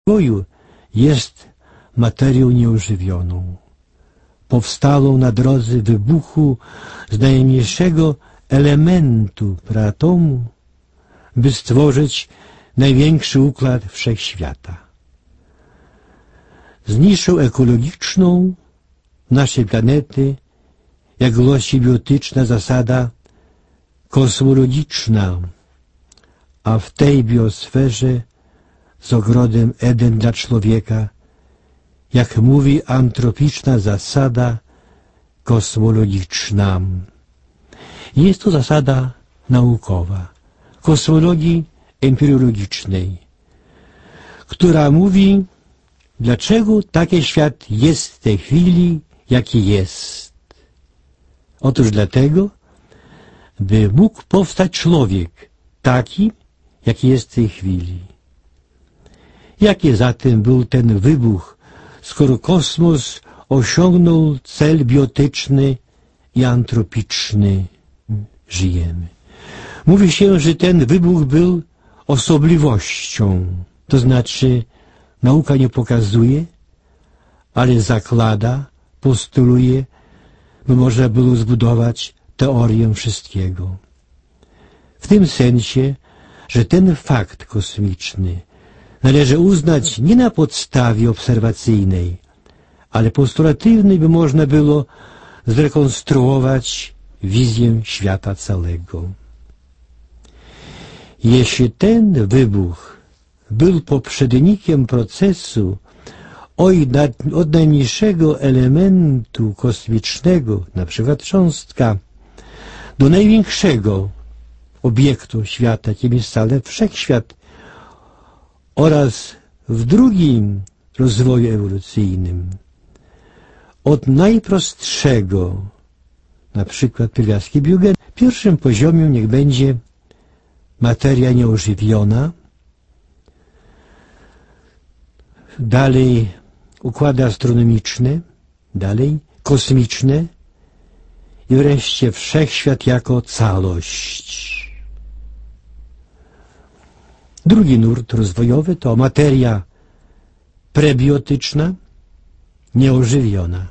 rozwoju jest materią nieożywioną, powstałą na drodze wybuchu z najmniejszego elementu preatomu, by stworzyć największy układ wszechświata. Z niszą ekologiczną naszej planety, jak głosi biotyczna zasada kosmologiczna, a w tej biosferze z ogrodem Eden dla człowieka, jak mówi antropiczna zasada kosmologiczna. Jest to zasada naukowa, kosmologii empirologicznej, która mówi, dlaczego taki świat jest w tej chwili, jaki jest. Otóż dlatego, by mógł powstać człowiek taki, jaki jest w tej chwili. Jaki zatem był ten wybuch, skoro kosmos osiągnął cel biotyczny i antropiczny? Żyjemy. Mówi się, że ten wybuch był osobliwością, to znaczy nauka nie pokazuje, ale zakłada, postuluje, by można było zbudować teorię wszystkiego. W tym sensie, że ten fakt kosmiczny należy uznać nie na podstawie obserwacyjnej, ale postulatywnej, by można było zrekonstruować wizję świata całego. Jeśli ten wybuch był poprzednikiem procesu od najmniejszego elementu kosmicznego, na przykład cząstka, do największego obiektu świata, jakim jest cały wszechświat, oraz w drugim rozwoju ewolucyjnym, od najprostszego, na przykład pierwiastki biogeny, w pierwszym poziomie niech będzie materia nieożywiona, dalej układy astronomiczne, dalej kosmiczne i wreszcie wszechświat jako całość. Drugi nurt rozwojowy to materia prebiotyczna, nieożywiona.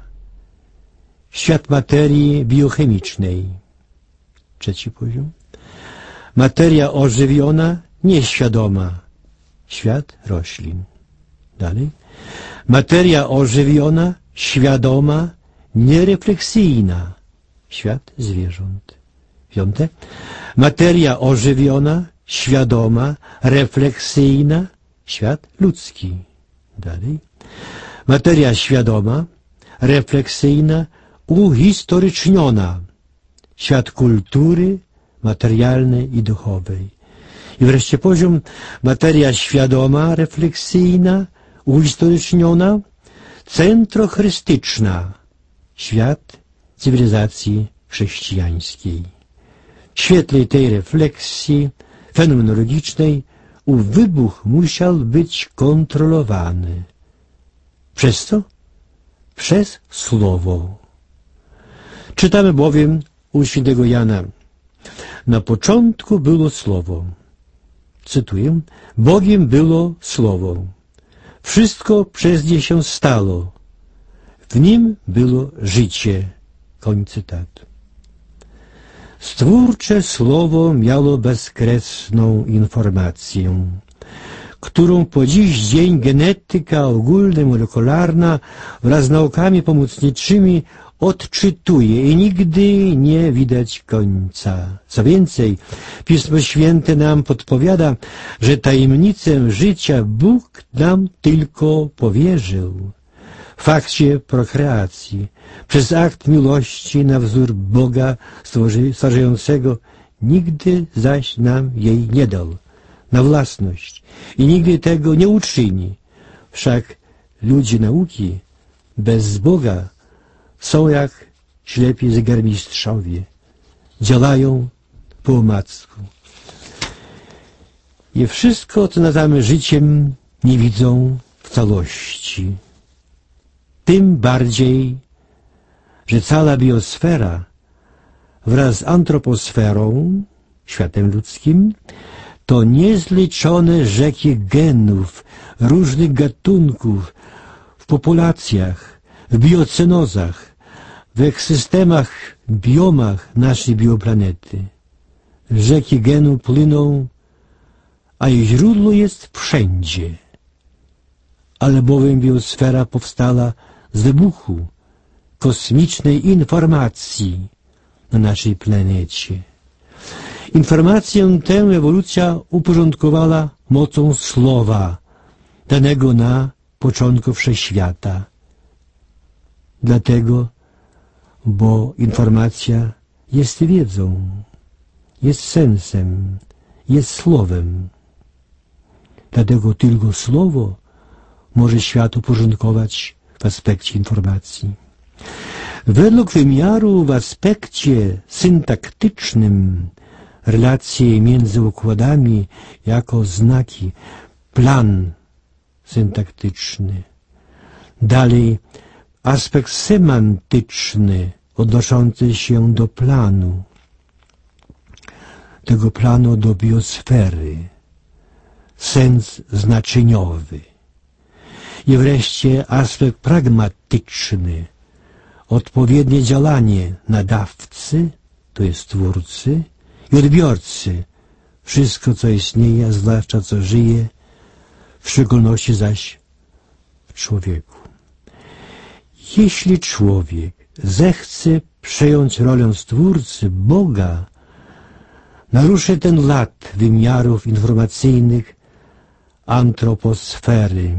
Świat materii biochemicznej. Trzeci poziom. Materia ożywiona, nieświadoma. Świat roślin. Dalej. Materia ożywiona, świadoma, nierefleksyjna. Świat zwierząt. Piąte. Materia ożywiona, świadoma, refleksyjna, świat ludzki. Dalej. Materia świadoma, refleksyjna, uhistoryczniona, świat kultury materialnej i duchowej. I wreszcie poziom materia świadoma, refleksyjna, uhistoryczniona, centrochrystyczna, świat cywilizacji chrześcijańskiej. W świetle tej refleksji fenomenologicznej ów wybuch musiał być kontrolowany. Przez co? Przez Słowo. Czytamy bowiem u świętego Jana: na początku było Słowo. Cytuję: Bogiem było Słowo. Wszystko przez nie się stało. W nim było życie. Koniec cytatu. Stwórcze Słowo miało bezkresną informację, którą po dziś dzień genetyka ogólnomolekularna wraz z naukami pomocniczymi odczytuje i nigdy nie widać końca. Co więcej, Pismo Święte nam podpowiada, że tajemnicę życia Bóg nam tylko powierzył. W fakcie prokreacji, przez akt miłości na wzór Boga stwarzającego, nigdy zaś nam jej nie dał na własność i nigdy tego nie uczyni. Wszak ludzie nauki bez Boga są jak ślepi zegarmistrzowie, działają po omacku. I wszystko, co nazywamy życiem, nie widzą w całości. Tym bardziej, że cała biosfera wraz z antroposferą, światem ludzkim, to niezliczone rzeki genów, różnych gatunków w populacjach, w biocenozach, w ekosystemach, biomach naszej bioplanety. Rzeki genu płyną, a ich źródło jest wszędzie. Albowiem biosfera powstała z wybuchu kosmicznej informacji na naszej planecie. Informację tę ewolucja uporządkowała mocą słowa, danego na początku wszechświata. Dlatego, bo informacja jest wiedzą, jest sensem, jest słowem. Dlatego tylko słowo może świat uporządkować w aspekcie informacji. Według wymiaru w aspekcie syntaktycznym relacje między układami jako znaki, plan syntaktyczny. Dalej aspekt semantyczny odnoszący się do planu, tego planu do biosfery, sens znaczeniowy. I wreszcie aspekt pragmatyczny, odpowiednie działanie nadawcy, to jest twórcy, i odbiorcy, wszystko co istnieje, a zwłaszcza co żyje, w szczególności zaś w człowieku. Jeśli człowiek zechce przejąć rolę stwórcy, Boga, naruszy ten lat wymiarów informacyjnych antroposfery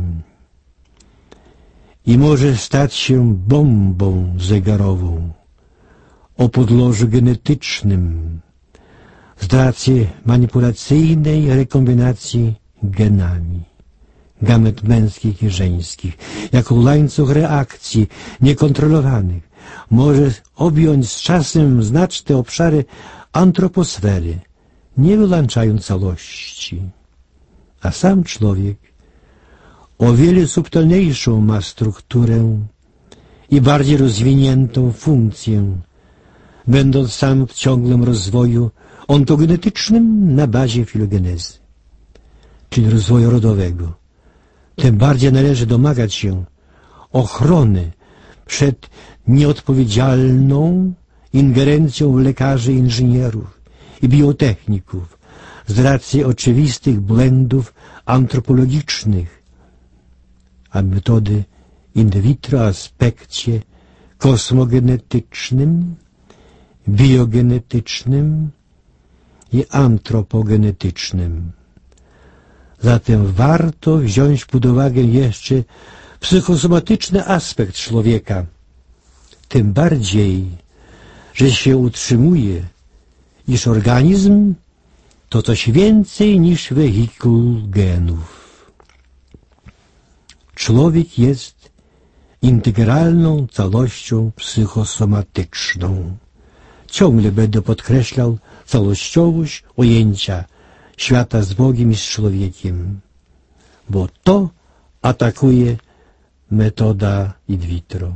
i może stać się bombą zegarową o podłożu genetycznym z racji manipulacyjnej rekombinacji genami gamet męskich i żeńskich, jako łańcuch reakcji niekontrolowanych może objąć z czasem znaczne obszary antroposfery, nie wyłączając całości. A sam człowiek o wiele subtelniejszą ma strukturę i bardziej rozwiniętą funkcję, będąc sam w ciągłym rozwoju ontogenetycznym na bazie filogenezy, czyli rozwoju rodowego. Tym bardziej należy domagać się ochrony przed nieodpowiedzialną ingerencją lekarzy, inżynierów i biotechników z racji oczywistych błędów antropologicznych, a metody in vitro w aspekcie kosmogenetycznym, biogenetycznym i antropogenetycznym. Zatem warto wziąć pod uwagę jeszcze psychosomatyczny aspekt człowieka, tym bardziej, że się utrzymuje, iż organizm to coś więcej niż wehikuł genów. Człowiek jest integralną całością psychosomatyczną. Ciągle będę podkreślał całościowość ujęcia świata z Bogiem i z człowiekiem, bo to atakuje metoda in vitro.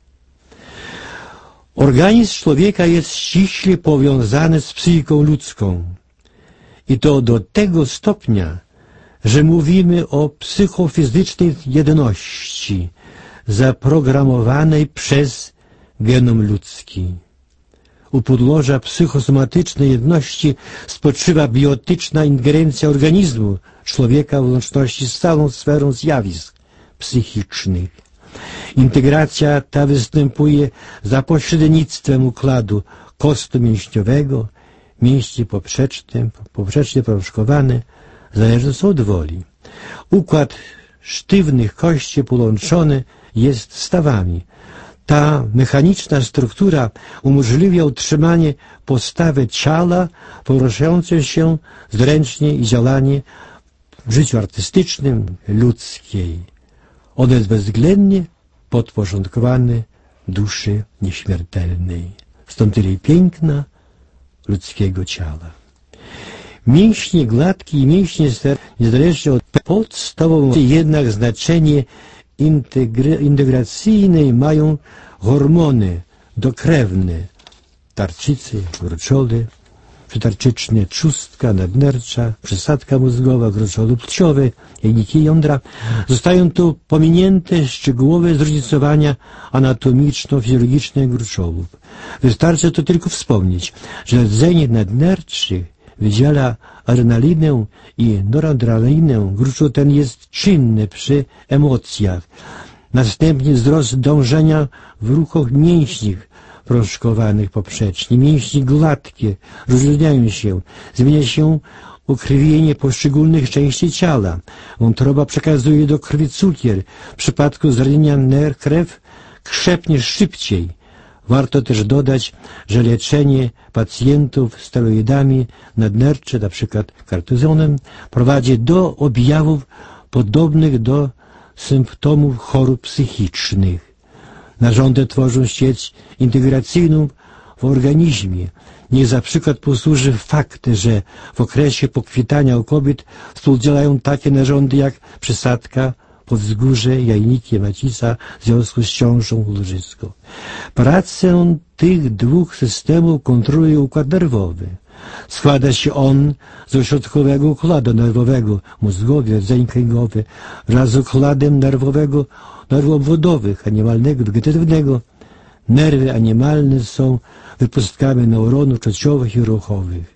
Organizm człowieka jest ściśle powiązany z psychiką ludzką i to do tego stopnia, że mówimy o psychofizycznej jedności zaprogramowanej przez genom ludzki. U podłoża psychosomatycznej jedności spoczywa biotyczna ingerencja organizmu człowieka w łączności z całą sferą zjawisk psychicznych. Integracja ta występuje za pośrednictwem układu kosto-mięśniowego, mięśnie poprzecznie prążkowane, zależąc od woli. Układ sztywnych kości połączony jest stawami. Ta mechaniczna struktura umożliwia utrzymanie postawy ciała poruszającej się zręcznie i działanie w życiu artystycznym ludzkiej. On jest bezwzględnie podporządkowany duszy nieśmiertelnej. Stąd tyle piękna ludzkiego ciała. Mięśnie gładkie i mięśnie sterylne, niezależnie od podstawowe, jednak znaczenie integracyjne mają hormony dokrewne, tarczycy, gruczoły, przytarczyczne, trzustka, nadnercza, przysadka mózgowa, gruczoły płciowe, jajniki i jądra. Zostają tu pominięte szczegółowe zróżnicowania anatomiczno-fizjologiczne gruczołów. Wystarczy to tylko wspomnieć, że rdzeń nadnerczy wydziela adrenalinę i noradrenalinę. Gruczoł ten jest czynny przy emocjach. Następnie wzrost dążenia w ruchach mięśni proszkowanych poprzecznie. Mięśnie gładkie rozluźniają się, zmienia się ukrwienie poszczególnych części ciała. Wątroba przekazuje do krwi cukier. W przypadku zranienia krew krzepnie szybciej. Warto też dodać, że leczenie pacjentów steroidami nadnercze, np. kortyzonem, prowadzi do objawów podobnych do symptomów chorób psychicznych. Narządy tworzą sieć integracyjną w organizmie. Niech za przykład posłuży fakt, że w okresie pokwitania u kobiet współdziałają takie narządy jak przysadka, podzgórze, jajniki, macica w związku z ciążą, łożysko. Pracę tych dwóch systemów kontroluje układ nerwowy. Składa się on z ośrodkowego układu nerwowego, mózgowy, rdzeń kręgowy, wraz z układem nerwowego nerwów obwodowych, animalnego, wegetatywnego. Nerwy animalne są wypustkami neuronów trzeciowych i ruchowych.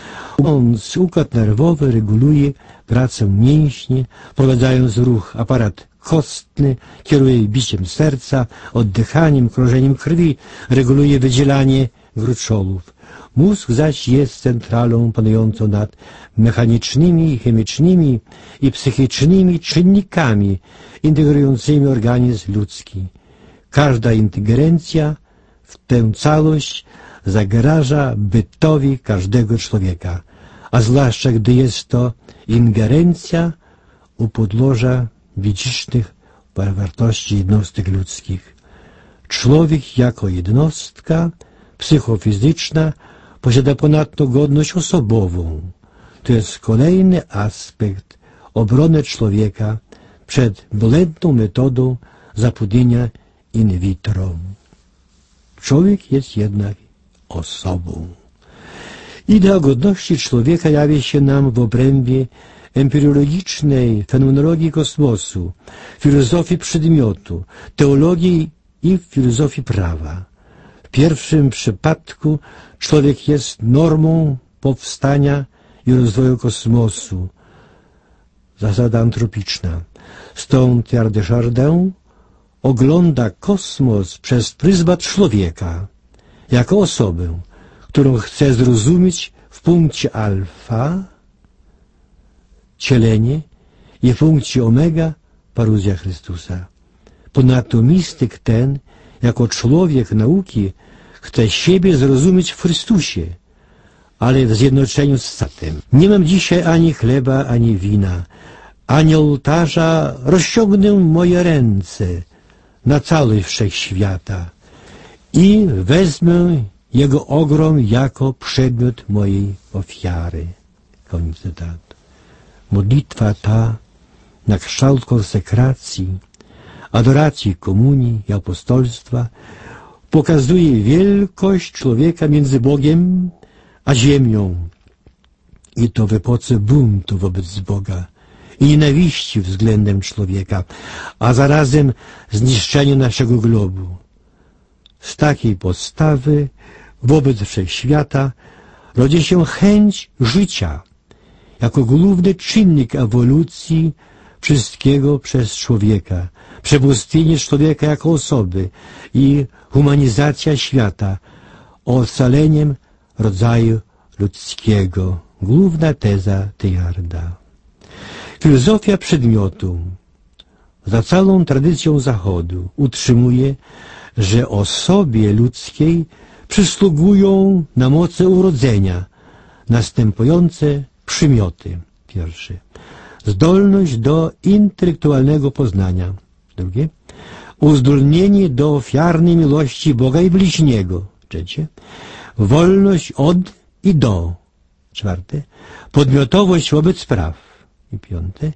Układ nerwowy reguluje pracę mięśni, wprowadzając ruch aparat kostny, kieruje biciem serca, oddychaniem, krążeniem krwi, reguluje wydzielanie gruczołów. Mózg zaś jest centralą panującą nad mechanicznymi, chemicznymi i psychicznymi czynnikami integrującymi organizm ludzki. Każda ingerencja w tę całość zagraża bytowi każdego człowieka, a zwłaszcza gdy jest to ingerencja u podłoża dziedzicznych wartości jednostek ludzkich. Człowiek jako jednostka psychofizyczna posiada ponadto godność osobową. To jest kolejny aspekt obrony człowieka przed bolesną metodą zapłodnienia in vitro. Człowiek jest jednak osobą. Idea godności człowieka jawi się nam w obrębie empirologicznej fenomenologii kosmosu, filozofii przedmiotu, teologii i filozofii prawa. W pierwszym przypadku człowiek jest normą powstania i rozwoju kosmosu. Zasada antropiczna. Stąd Teilhard de Chardin ogląda kosmos przez pryzmat człowieka, jako osobę, którą chce zrozumieć w punkcie alfa, cielenie, i w punkcie omega, paruzja Chrystusa. Ponadto mistyk ten, jako człowiek nauki, chce siebie zrozumieć w Chrystusie, ale w zjednoczeniu z Satem. Nie mam dzisiaj ani chleba, ani wina, ani ołtarza, rozciągnę moje ręce na cały wszechświata i wezmę jego ogrom jako przedmiot mojej ofiary. Koniec cytatu. Modlitwa ta na kształt konsekracji, adoracji, komunii i apostolstwa pokazuje wielkość człowieka między Bogiem a ziemią, i to w epoce buntu wobec Boga i nienawiści względem człowieka, a zarazem zniszczeniu naszego globu. Z takiej postawy wobec wszechświata rodzi się chęć życia jako główny czynnik ewolucji wszystkiego przez człowieka, przebóstwienie człowieka jako osoby i humanizacja świata ocaleniem rodzaju ludzkiego. Główna teza Teilharda. Filozofia przedmiotu za całą tradycją Zachodu utrzymuje, że osobie ludzkiej przysługują na mocy urodzenia następujące przymioty. Pierwszy. Zdolność do intelektualnego poznania. Drugie. Uzdolnienie do ofiarnej miłości Boga i bliźniego. Trzecie. Wolność od i do. Czwarte. Podmiotowość wobec praw. I piąte.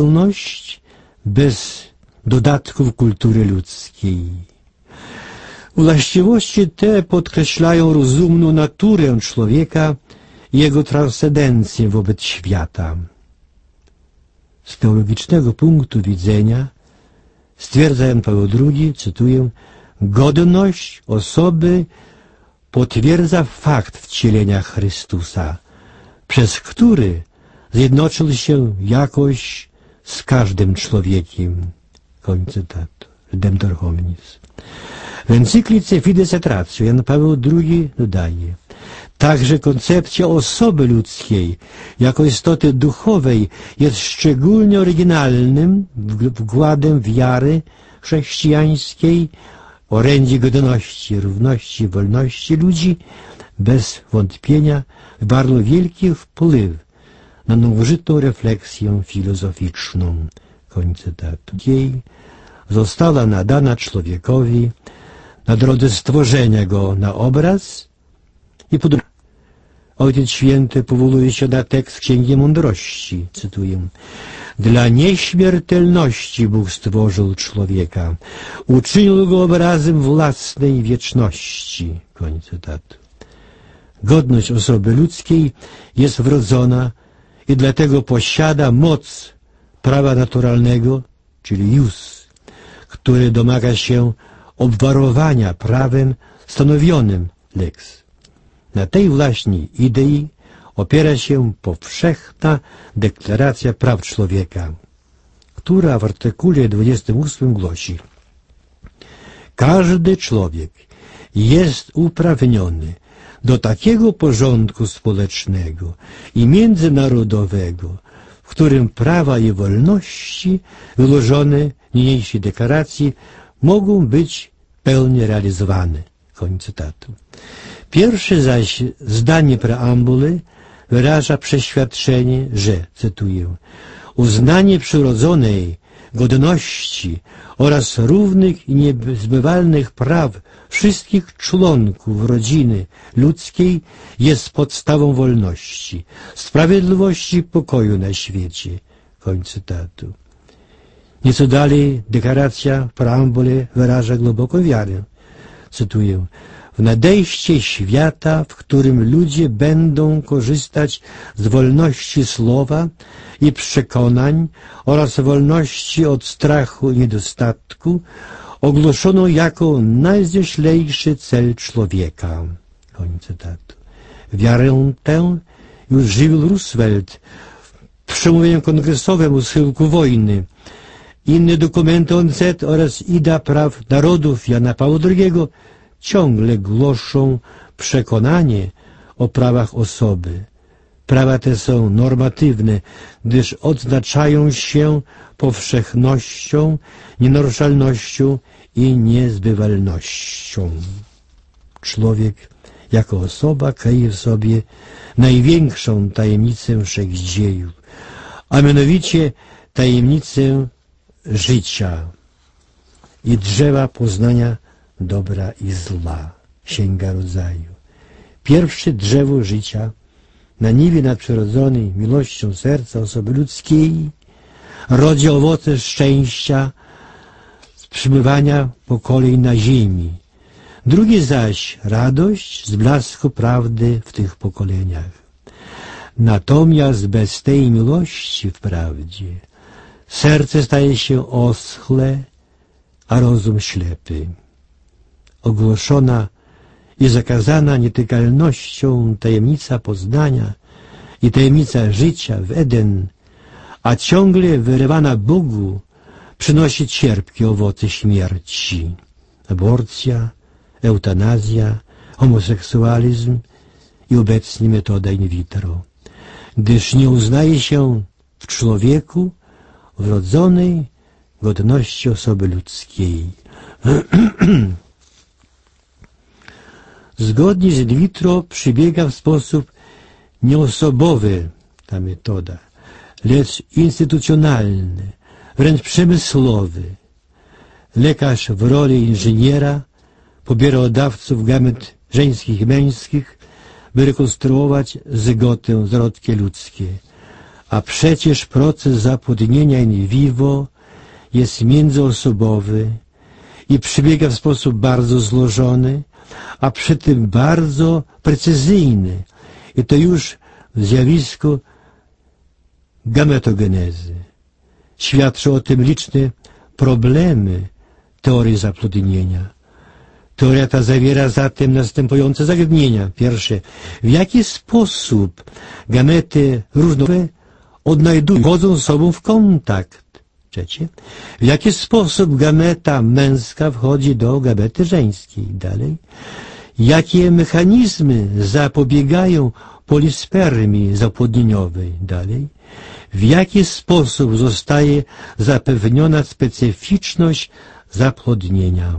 Zupełność bez dodatków kultury ludzkiej. Właściwości te podkreślają rozumną naturę człowieka i jego transcendencję wobec świata. Z teologicznego punktu widzenia, stwierdza Jan Paweł II, cytuję, godność osoby potwierdza fakt wcielenia Chrystusa, przez który zjednoczył się jakoś z każdym człowiekiem. Koniec cytatu. Redemptor hominis. W encyklice Fides et Ratio Jan Paweł II dodaje: także koncepcja osoby ludzkiej jako istoty duchowej jest szczególnie oryginalnym wkładem wiary chrześcijańskiej, orędzie godności, równości, wolności ludzi. Bez wątpienia wywarło wielki wpływ na nowożytną refleksję filozoficzną. Koniec cytatu. Jej została nadana człowiekowi na drodze stworzenia go na obraz i Ojciec Święty powołuje się na tekst Księgi Mądrości, cytuję: dla nieśmiertelności Bóg stworzył człowieka, uczynił go obrazem własnej wieczności. Koniec cytatu. Godność osoby ludzkiej jest wrodzona i dlatego posiada moc prawa naturalnego, czyli jus, który domaga się obwarowania prawem stanowionym lex. Na tej właśnie idei opiera się powszechna deklaracja praw człowieka, która w artykule 28 głosi: każdy człowiek jest uprawniony do takiego porządku społecznego i międzynarodowego, w którym prawa i wolności wyłożone w niniejszej deklaracji mogą być pełnie realizowane. Koniec cytatu. Pierwsze zaś zdanie preambuły wyraża przeświadczenie, że, cytuję, uznanie przyrodzonej godności oraz równych i niezbywalnych praw wszystkich członków rodziny ludzkiej jest podstawą wolności, sprawiedliwości i pokoju na świecie. Koniec cytatu. Nieco dalej deklaracja w preambule wyraża głęboką wiarę. Cytuję: w nadejście świata, w którym ludzie będą korzystać z wolności słowa i przekonań oraz wolności od strachu i niedostatku, ogłoszono jako najzwieślejszy cel człowieka. Koniec cytatu. Wiarę tę już żywił Roosevelt w przemówieniu kongresowym o schyłku wojny. Inne dokumenty ONZ oraz Idea Praw Narodów Jana Pawła II ciągle głoszą przekonanie o prawach osoby. Prawa te są normatywne, gdyż odznaczają się powszechnością, nienaruszalnością i niezbywalnością. Człowiek jako osoba kryje w sobie największą tajemnicę wszechdziejów, a mianowicie tajemnicę życia i drzewa poznania dobra i zła. Księga Rodzaju. Pierwsze drzewo życia na niwie nadprzyrodzonej miłością serca osoby ludzkiej rodzi owoce szczęścia z przybywania pokoleń na ziemi. Drugie zaś radość z blasku prawdy w tych pokoleniach. Natomiast bez tej miłości wprawdzie serce staje się oschłe, a rozum ślepy. Ogłoszona i zakazana nietykalnością tajemnica poznania i tajemnica życia w Eden, a ciągle wyrywana Bogu, przynosi cierpkie owoce śmierci. Aborcja, eutanazja, homoseksualizm i obecnie metoda in vitro, gdyż nie uznaje się w człowieku wrodzonej godności osoby ludzkiej. Zgodnie z in vitro przebiega w sposób nieosobowy ta metoda, lecz instytucjonalny, wręcz przemysłowy. Lekarz w roli inżyniera pobiera od dawców gamet żeńskich i męskich, by rekonstruować zygotę, zarodki ludzkie. A przecież proces zapłodnienia in vivo jest międzyosobowy i przebiega w sposób bardzo złożony, a przy tym bardzo precyzyjny. I to już w zjawisku gametogenezy. Świadczą o tym liczne problemy teorii zaplodnienia. Teoria ta zawiera zatem następujące zagadnienia. Pierwsze, w jaki sposób gamety różnorodne wchodzą z sobą w kontakt? Trzecie, w jaki sposób gameta męska wchodzi do gamety żeńskiej? Dalej, jakie mechanizmy zapobiegają polispermii zapłodnieniowej? Dalej, w jaki sposób zostaje zapewniona specyficzność zapłodnienia?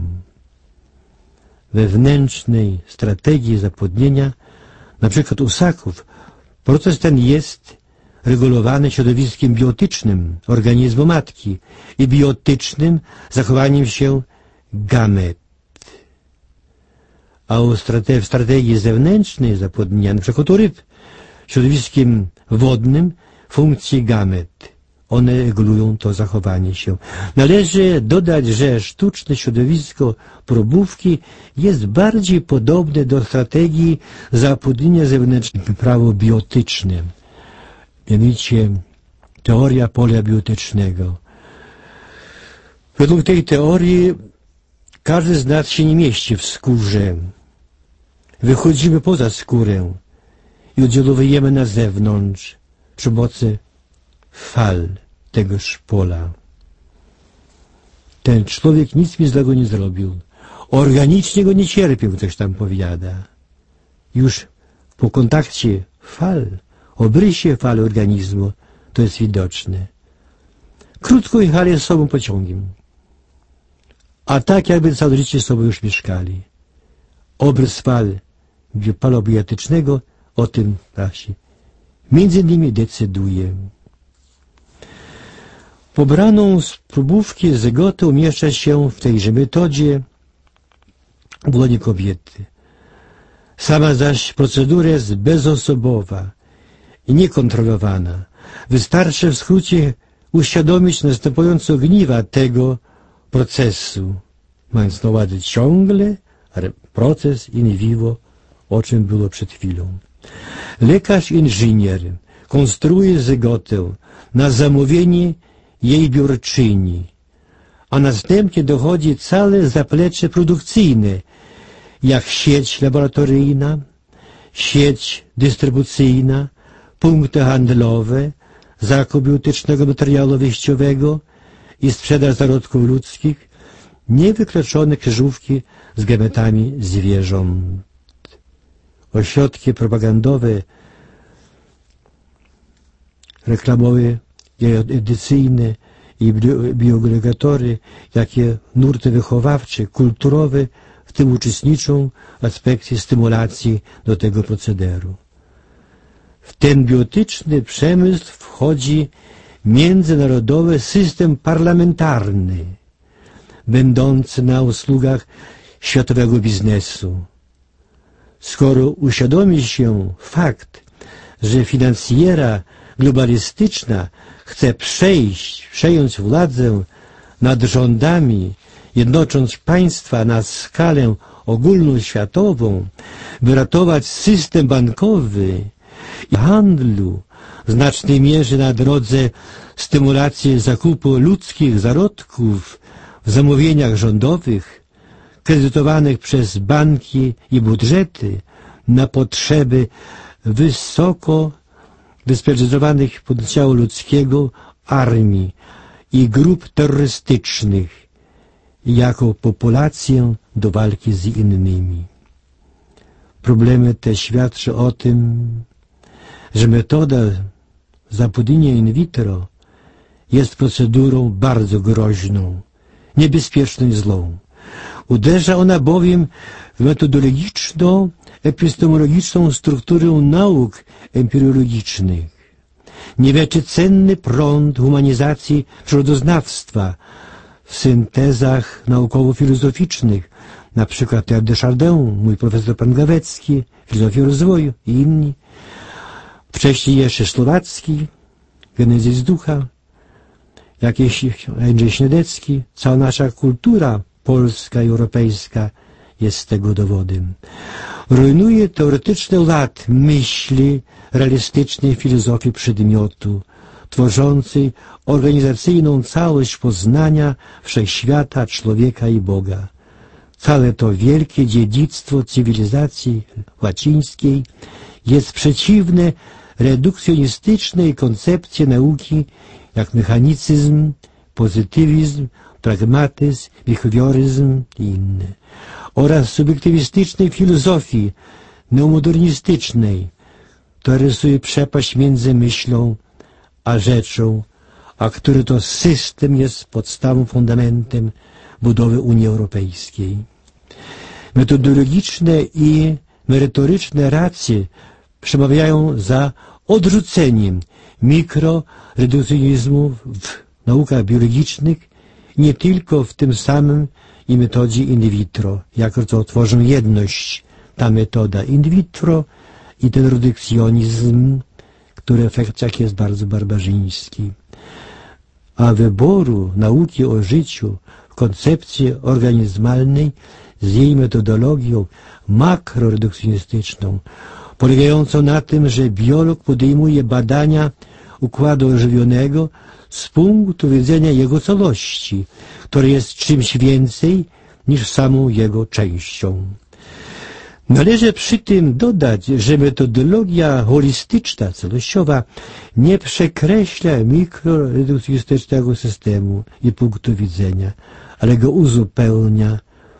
Wewnętrznej strategii zapłodnienia, na przykład u ssaków, proces ten jest regulowany środowiskiem biotycznym organizmu matki i biotycznym zachowaniem się gamet. A w strategii zewnętrznej zapłodnienia, na przykład u ryb, środowiskiem wodnym funkcje gamet. One regulują to zachowanie się. Należy dodać, że sztuczne środowisko probówki jest bardziej podobne do strategii zapłodnienia zewnętrznego, prawo biotyczne, mianowicie teoria pola biotycznego. Według tej teorii każdy z nas się nie mieści w skórze. Wychodzimy poza skórę i oddziałujemy na zewnątrz przy pomocy fal tegoż pola. Ten człowiek nic mi złego nie zrobił. Organicznie go nie cierpiał, coś tam powiada. Już po kontakcie fal, obrysie fal organizmu, to jest widoczne. Krótko jechali z sobą pociągiem. A tak jakby całe życie z sobą już mieszkali. Obrys fal palobiotycznego o tym właśnie między innymi decyduje. Pobraną z próbówki zygotę umieszcza się w tejże metodzie w łonie kobiety. Sama zaś procedura jest bezosobowa i niekontrolowana. Wystarczy w skrócie uświadomić następujące ogniwa tego procesu, mając na uwadze ciągle proces in vivo, o czym było przed chwilą. Lekarz-inżynier konstruuje zygotę na zamówienie jej biorczyni, a następnie dochodzi całe zaplecze produkcyjne, jak sieć laboratoryjna, sieć dystrybucyjna, punkty handlowe, zakup biotycznego materiału wyjściowego i sprzedaż zarodków ludzkich, niewykluczone krzyżówki z gametami zwierząt. Ośrodki propagandowe, reklamowe i edycyjne i bioagregatory, jakie nurty wychowawcze, kulturowe, w tym uczestniczą w aspekcie stymulacji do tego procederu. W ten biotyczny przemysł wchodzi międzynarodowy system parlamentarny, będący na usługach światowego biznesu. Skoro uświadomi się fakt, że finansjera globalistyczna chce przejąć władzę nad rządami, jednocząc państwa na skalę ogólnoświatową, wyratować system bankowy i handlu w znacznej mierze na drodze stymulacji zakupu ludzkich zarodków w zamówieniach rządowych, kredytowanych przez banki i budżety na potrzeby wysoko wyspecjalizowanych potencjału ludzkiego, armii i grup terrorystycznych jako populację do walki z innymi. Problemy te świadczą o tym, że metoda zapłodnienia in vitro jest procedurą bardzo groźną, niebezpieczną i złą. Uderza ona bowiem w metodologiczną, epistemologiczną strukturę nauk empirologicznych. Niweczy cenny prąd humanizacji przyrodoznawstwa w syntezach naukowo-filozoficznych, na przykład Pierre de Chardin, mój profesor pan Gawecki, filozofia rozwoju i inni. Wcześniej jeszcze Słowacki, genezis ducha, jakiś Andrzej Śniadecki, cała nasza kultura polska i europejska jest tego dowodem. Rujnuje teoretyczny ład myśli realistycznej filozofii przedmiotu, tworzącej organizacyjną całość poznania wszechświata, człowieka i Boga. Całe to wielkie dziedzictwo cywilizacji łacińskiej jest przeciwne redukcjonistycznej koncepcji nauki jak mechanicyzm, pozytywizm, pragmatyzm, behawioryzm i inne, oraz subiektywistycznej filozofii neomodernistycznej, która rysuje przepaść między myślą a rzeczą, a który to system jest podstawą, fundamentem budowy Unii Europejskiej. Metodologiczne i merytoryczne racje przemawiają za odrzuceniem mikroredukcjonizmu w naukach biologicznych, nie tylko w tym samym i metodzie in vitro, jako to tworzą jedność ta metoda in vitro i ten redukcjonizm, który w efektach jest bardzo barbarzyński. A wyboru nauki o życiu w koncepcji organizmalnej z jej metodologią makroredukcjonistyczną, polegającą na tym, że biolog podejmuje badania układu ożywionego z punktu widzenia jego całości, który jest czymś więcej niż samą jego częścią. Należy przy tym dodać, że metodologia holistyczna, całościowa nie przekreśla mikroredukcjonistycznego systemu i punktu widzenia, ale go uzupełnia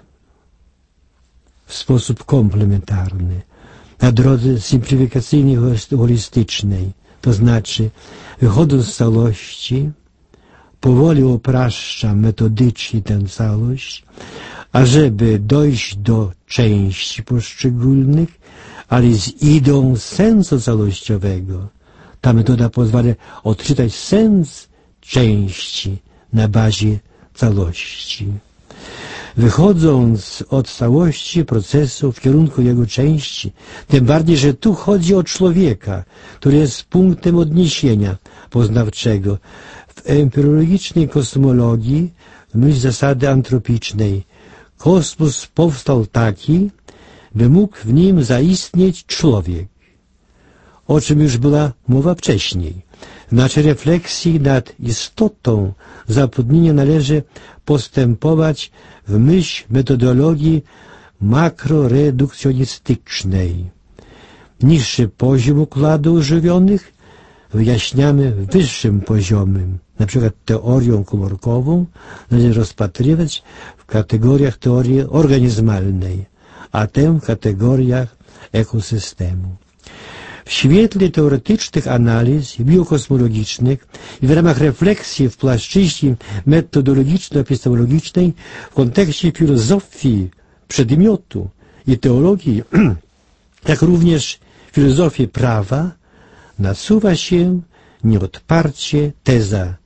w sposób komplementarny na drodze simplifikacyjnej holistycznej, to znaczy wychodząc z całości, powoli upraszcza metodycznie tę całość, ażeby dojść do części poszczególnych, ale z ideą sensu całościowego. Ta metoda pozwala odczytać sens części na bazie całości. Wychodząc od całości procesu w kierunku jego części, tym bardziej, że tu chodzi o człowieka, który jest punktem odniesienia poznawczego. W empirologicznej kosmologii, w myśl zasady antropicznej, kosmos powstał taki, by mógł w nim zaistnieć człowiek, o czym już była mowa wcześniej. W naszej refleksji nad istotą zapłodnienia należy postępować w myśl metodologii makroredukcjonistycznej. Niższy poziom układów żywionych wyjaśniamy wyższym poziomem. Na przykład teorią komórkową należy rozpatrywać w kategoriach teorii organizmalnej, a tę w kategoriach ekosystemu. W świetle teoretycznych analiz biokosmologicznych i w ramach refleksji w płaszczyźnie metodologiczno-epistemologicznej w kontekście filozofii przedmiotu i teologii, jak również filozofii prawa, nasuwa się nieodparcie teza,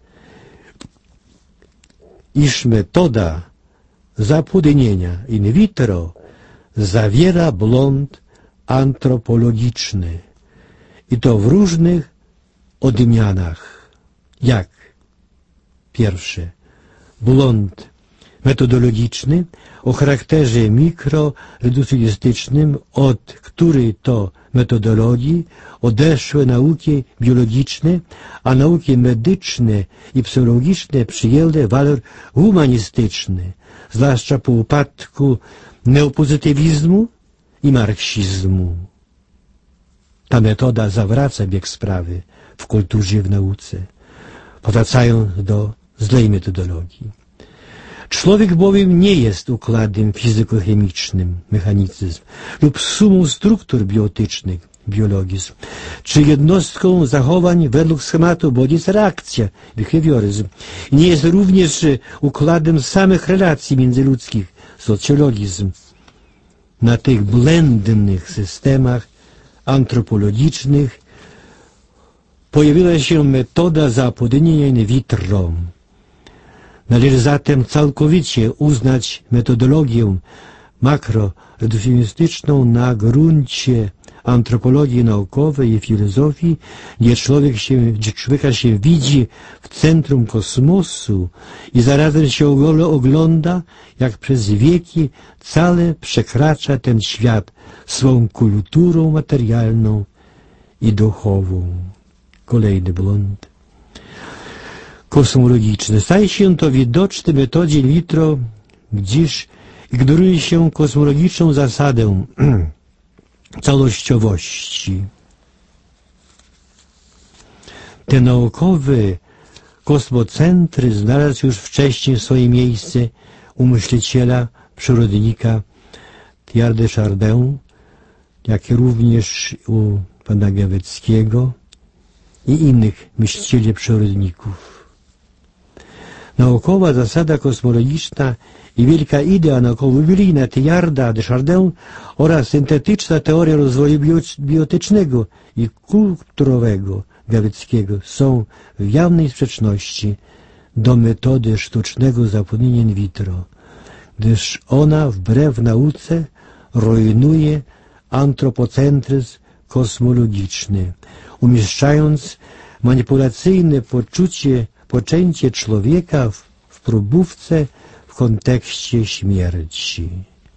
iż metoda zapłodnienia in vitro zawiera błąd antropologiczny i to w różnych odmianach, jak pierwsze, błąd metodologiczny o charakterze mikroredukcjonistycznym, od której to metodologii odeszły nauki biologiczne, a nauki medyczne i psychologiczne przyjęły walor humanistyczny, zwłaszcza po upadku neopozytywizmu i marksizmu. Ta metoda zawraca bieg sprawy w kulturze i w nauce, powracając do złej metodologii. Człowiek bowiem nie jest układem fizykochemicznym, mechanicyzm, lub sumą struktur biotycznych, biologizm, czy jednostką zachowań według schematu, bo jest reakcja, behawioryzm. I nie jest również układem samych relacji międzyludzkich, socjologizm. Na tych błędnych systemach antropologicznych pojawiła się metoda zapłodnienia in vitro. Należy zatem całkowicie uznać metodologię makroredukcjonistyczną na gruncie antropologii naukowej i filozofii, gdzie człowieka się widzi w centrum kosmosu i zarazem się ogląda, jak przez wieki cale przekracza ten świat swą kulturą materialną i duchową. Kolejny błąd kosmologiczny. Staje się to widoczne w metodzie in vitro, gdyż ignoruje się kosmologiczną zasadę całościowości. Ten naukowy kosmocentryzm znalazł już wcześniej swoje miejsce u myśliciela, przyrodnika Teilhard de Chardin, jak i również u pana Gaweckiego i innych myślicieli przyrodników. Naukowa zasada kosmologiczna i wielka idea naukowo-biblijna Teilharda de Chardin oraz syntetyczna teoria rozwoju biotycznego i kulturowego Gaweckiego są w jawnej sprzeczności do metody sztucznego zapłodnienia in vitro, gdyż ona wbrew nauce rujnuje antropocentryzm kosmologiczny, umieszczając manipulacyjne poczęcie człowieka w próbówce w kontekście śmierci.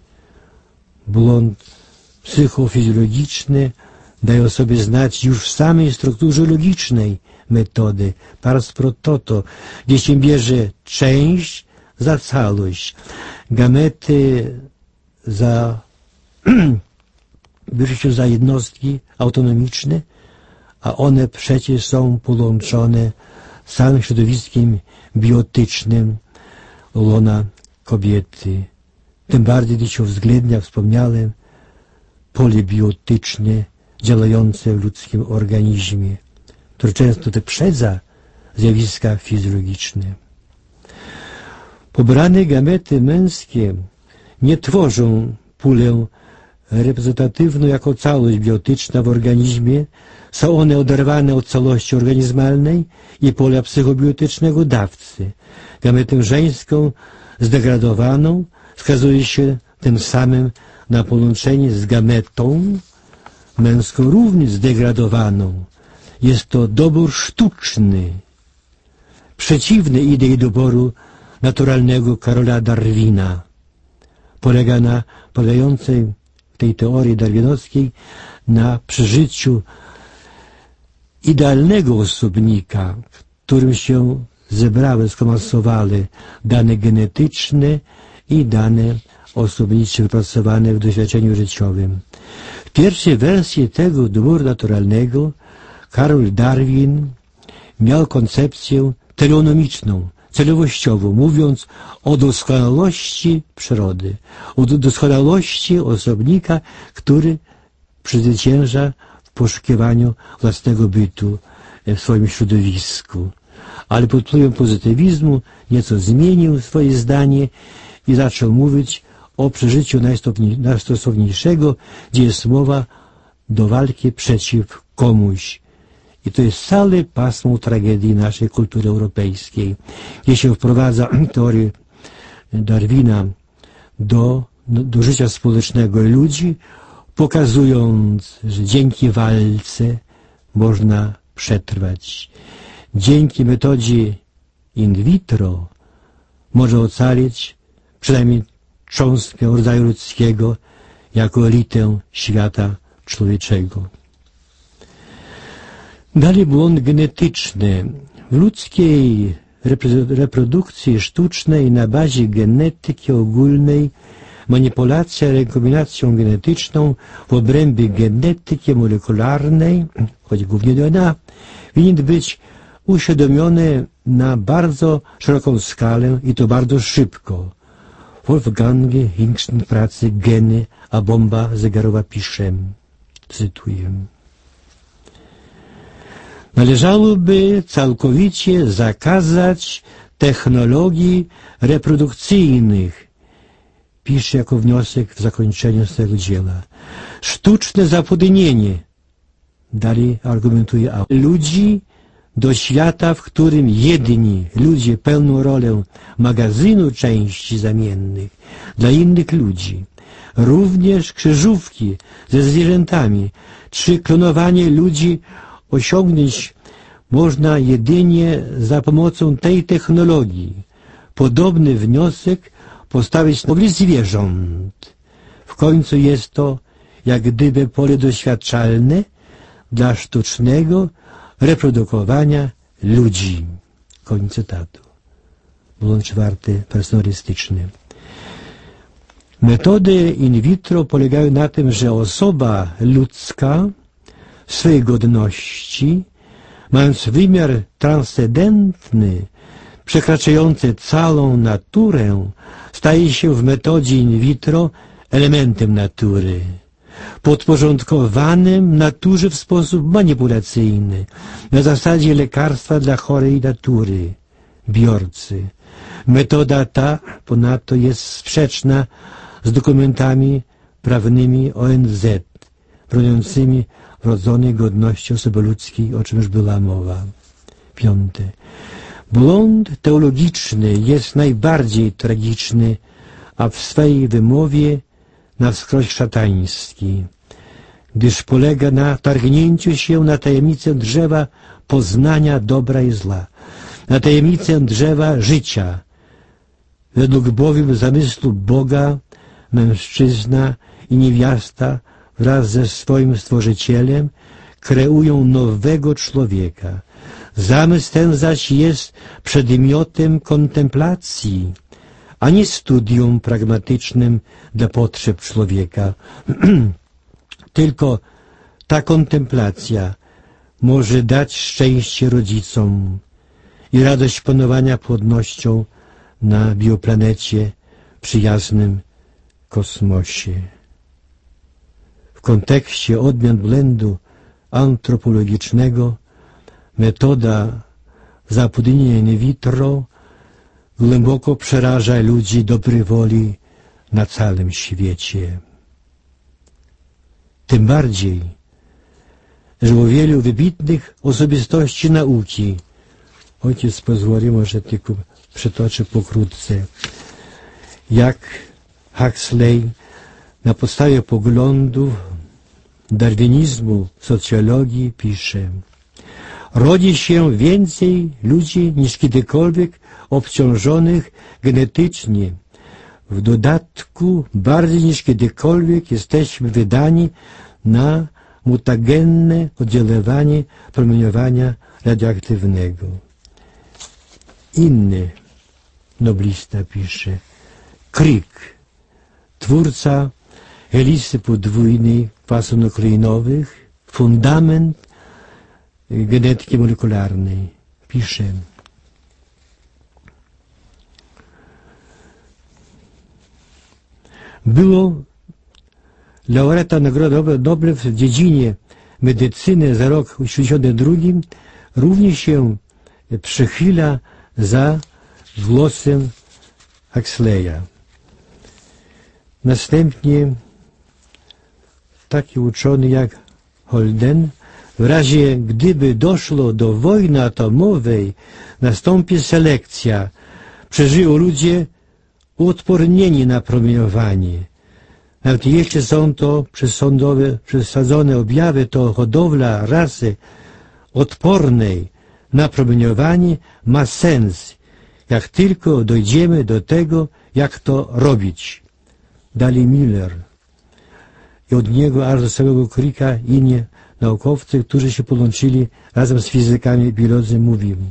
Błąd psychofizjologiczny daje o sobie znać już w samej strukturze logicznej metody pars pro toto, gdzie się bierze część za całość, gamety bierze się za jednostki autonomiczne, a one przecież są połączone z samym środowiskiem biotycznym łona kobiety. Tym bardziej, gdy się uwzględnia, wspomniałem, pole biotyczne działające w ludzkim organizmie, które często wyprzedza zjawiska fizjologiczne. Pobrane gamety męskie nie tworzą pulę reprezentatywną jako całość biotyczna w organizmie, są one oderwane od całości organizmalnej i pola psychobiotycznego dawcy. Gametę żeńską zdegradowaną wskazuje się tym samym na połączenie z gametą męską również zdegradowaną. Jest to dobór sztuczny, przeciwny idei doboru naturalnego Karola Darwina, polegającej w tej teorii darwinowskiej na przeżyciu idealnego osobnika, w którym się zebrały, skomasowały dane genetyczne i dane osobnicze wypracowane w doświadczeniu życiowym. W pierwszej wersji tego doboru naturalnego Karol Darwin miał koncepcję teleonomiczną, celowościową, mówiąc o doskonałości przyrody, o doskonałości osobnika, który przezwycięża w poszukiwaniu własnego bytu w swoim środowisku. Ale pod wpływem pozytywizmu nieco zmienił swoje zdanie i zaczął mówić o przeżyciu najstosowniejszego, gdzie jest mowa do walki przeciw komuś. I to jest całe pasmo tragedii naszej kultury europejskiej, gdzie się wprowadza teorię Darwina do życia społecznego ludzi, pokazując, że dzięki walce można przetrwać. Dzięki metodzie in vitro może ocalić przynajmniej cząstkę rodzaju ludzkiego jako elitę świata człowieczego. Dalej błąd genetyczny. W ludzkiej reprodukcji sztucznej na bazie genetyki ogólnej manipulacja rekombinacją genetyczną w obrębie genetyki molekularnej, choć głównie DNA, winien być uświadomiony na bardzo szeroką skalę i to bardzo szybko. Wolfgangie Hinksen w pracy Geny, a bomba zegarowa pisze, cytuję: należałoby całkowicie zakazać technologii reprodukcyjnych, pisze jako wniosek w zakończeniu swego dzieła. Sztuczne zapłodnienie, dalej argumentuje, ludzi do świata, w którym jedni ludzie pełnią rolę magazynu części zamiennych dla innych ludzi. Również krzyżówki ze zwierzętami czy klonowanie ludzi osiągnąć można jedynie za pomocą tej technologii. Podobny wniosek postawić na zwierząt. W końcu jest to jak gdyby pole doświadczalne dla sztucznego reprodukowania ludzi. Koniec cytatu. Blond 4, personalistyczny. Metody in vitro polegają na tym, że osoba ludzka w swej godności, mając wymiar transcendentny, przekraczający całą naturę, staje się w metodzie in vitro elementem natury, podporządkowanym naturze w sposób manipulacyjny, na zasadzie lekarstwa dla chorej natury, biorcy. Metoda ta ponadto jest sprzeczna z dokumentami prawnymi ONZ, broniącymi wrodzonej godności osoby ludzkiej, o czym już była mowa. 5. Błąd teologiczny jest najbardziej tragiczny, a w swej wymowie na wskroś szatański, gdyż polega na targnięciu się na tajemnicę drzewa poznania dobra i zła, na tajemnicę drzewa życia. Według bowiem zamysłu Boga mężczyzna i niewiasta wraz ze swoim Stworzycielem kreują nowego człowieka. Zamysł ten zaś jest przedmiotem kontemplacji, a nie studium pragmatycznym dla potrzeb człowieka. Tylko ta kontemplacja może dać szczęście rodzicom i radość panowania płodnością na bioplanecie, przyjaznym kosmosie. W kontekście odmian błędu antropologicznego metoda zapłodnienia in vitro głęboko przeraża ludzi dobrej woli na całym świecie. Tym bardziej, że u wielu wybitnych osobistości nauki, ojciec pozwoli, może tylko przytoczę pokrótce, jak Huxley na podstawie poglądów darwinizmu, socjologii pisze: rodzi się więcej ludzi niż kiedykolwiek obciążonych genetycznie. W dodatku bardziej niż kiedykolwiek jesteśmy wydani na mutagenne oddziaływanie promieniowania radioaktywnego. Inny noblista pisze: Crick, twórca helisy podwójnej kwasów nukleinowych, fundament genetyki molekularnej, pisze: było laureata Nagrody Nobla w dziedzinie medycyny za rok 1962 również się przychyla za głosem Huxleya. Następnie taki uczony jak Holden, w razie gdyby doszło do wojny atomowej, nastąpi selekcja. Przeżyją ludzie uodpornieni na promieniowanie. Nawet jeśli są to przesadzone objawy, to hodowla rasy odpornej na promieniowanie ma sens, jak tylko dojdziemy do tego, jak to robić. Dalej Miller. I od niego aż do samego Cricka inni naukowcy, którzy się połączyli razem z fizykami i biolodzy, mówili: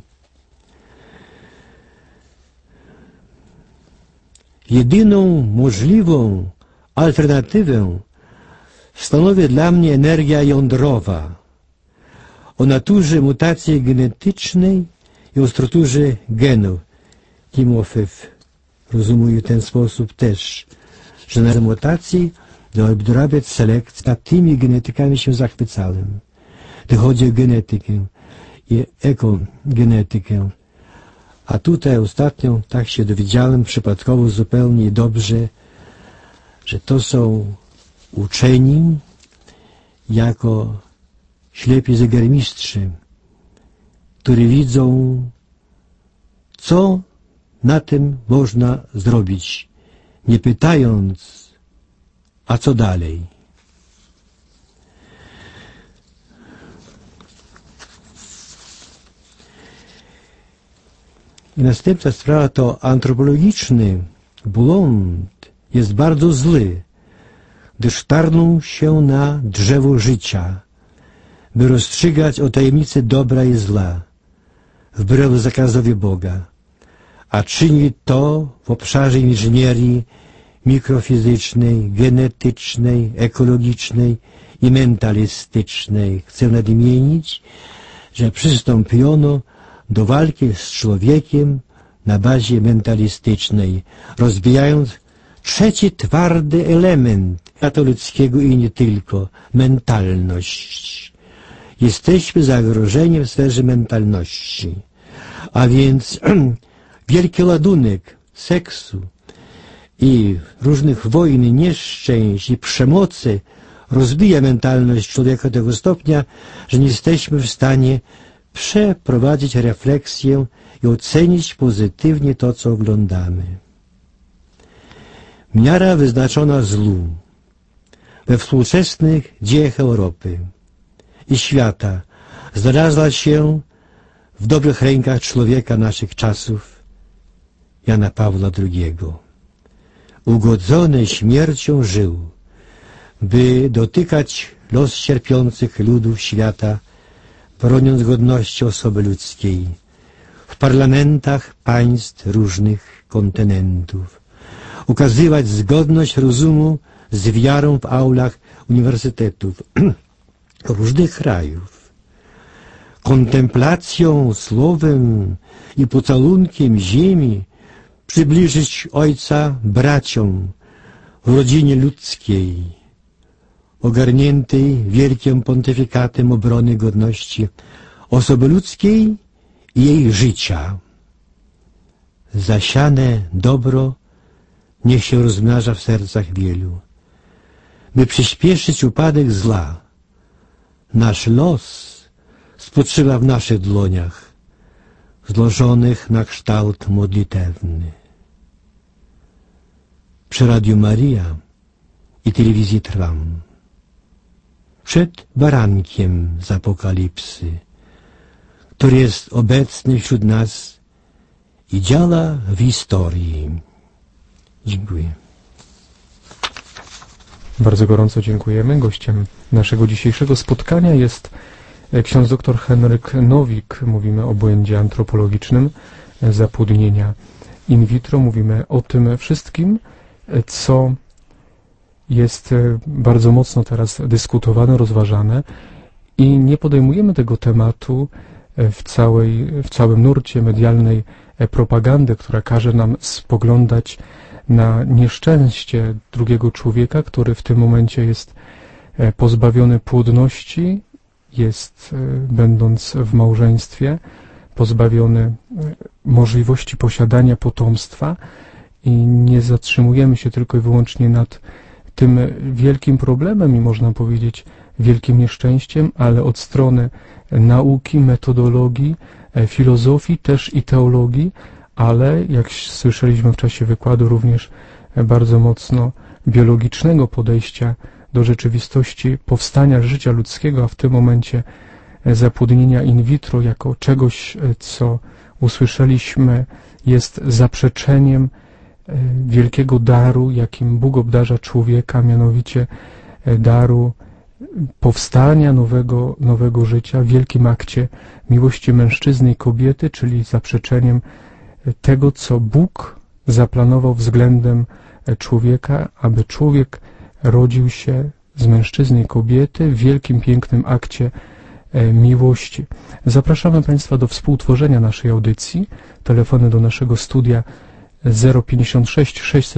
jedyną możliwą alternatywę stanowi dla mnie energia jądrowa o naturze mutacji genetycznej i o strukturze genów. Timofew rozumie w ten sposób też, że na mutacji dorabiać selekcję. Nad tymi genetykami się zachwycałem. Gdy chodzi o genetykę i ekogenetykę. A tutaj ostatnio tak się dowiedziałem przypadkowo zupełnie dobrze, że to są uczeni jako ślepi zegarmistrzy. które widzą, co na tym można zrobić, nie pytając, a co dalej. I następna sprawa to antropologiczny błąd jest bardzo zły, gdyż targnął się na drzewo życia, by rozstrzygać o tajemnicy dobra i zła, wbrew zakazowi Boga, a czyni to w obszarze inżynierii mikrofizycznej, genetycznej, ekologicznej i mentalistycznej. Chcę nadmienić, że przystąpiono do walki z człowiekiem na bazie mentalistycznej, rozbijając trzeci twardy element katolickiego i nie tylko, mentalność. Jesteśmy zagrożeni w sferze mentalności, a więc wielki ładunek seksu i różnych wojen, nieszczęść i przemocy rozbija mentalność człowieka do tego stopnia, że nie jesteśmy w stanie przeprowadzić refleksję i ocenić pozytywnie to, co oglądamy. Miara wyznaczona zlu we współczesnych dziejach Europy i świata znalazła się w dobrych rękach człowieka naszych czasów, Jana Pawła II. Ugodzony śmiercią żył, by dotykać los cierpiących ludów świata, broniąc godności osoby ludzkiej w parlamentach państw różnych kontynentów, ukazywać zgodność rozumu z wiarą w aulach uniwersytetów różnych krajów, kontemplacją, słowem i pocałunkiem ziemi przybliżyć Ojca braciom w rodzinie ludzkiej, ogarniętej wielkim pontyfikatem obrony godności osoby ludzkiej i jej życia. Zasiane dobro niech się rozmnaża w sercach wielu, by przyspieszyć upadek zła. Nasz los spoczywa w naszych dłoniach, złożonych na kształt modlitewny. Przy Radiu Maria i telewizji Trwam. Przed barankiem z Apokalipsy, który jest obecny wśród nas i działa w historii. Dziękuję. Bardzo gorąco dziękujemy. Gościem naszego dzisiejszego spotkania jest ksiądz dr Henryk Nowik. Mówimy o błędzie antropologicznym zapłodnienia in vitro. Mówimy o tym wszystkim, co jest bardzo mocno teraz dyskutowane, rozważane i nie podejmujemy tego tematu w całym nurcie medialnej propagandy, która każe nam spoglądać na nieszczęście drugiego człowieka, który w tym momencie jest pozbawiony płodności, jest, będąc w małżeństwie, pozbawiony możliwości posiadania potomstwa i nie zatrzymujemy się tylko i wyłącznie nad tym wielkim problemem i można powiedzieć wielkim nieszczęściem, ale od strony nauki, metodologii, filozofii też i teologii, ale jak słyszeliśmy w czasie wykładu również bardzo mocno biologicznego podejścia do rzeczywistości powstania życia ludzkiego, a w tym momencie zapłodnienia in vitro jako czegoś, co usłyszeliśmy jest zaprzeczeniem wielkiego daru, jakim Bóg obdarza człowieka, mianowicie daru powstania nowego życia w wielkim akcie miłości mężczyzny i kobiety, czyli zaprzeczeniem tego, co Bóg zaplanował względem człowieka, aby człowiek rodził się z mężczyzny i kobiety w wielkim, pięknym akcie miłości. Zapraszamy Państwa do współtworzenia naszej audycji. Telefony do naszego studia 056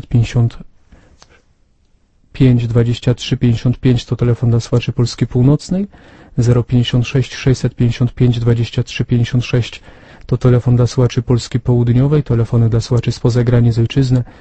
655 23 55 to telefon dla słuchaczy Polski Północnej, 056 655 23 56 to telefon dla słuchaczy Polski Południowej, telefony dla słuchaczy spoza granic ojczyzny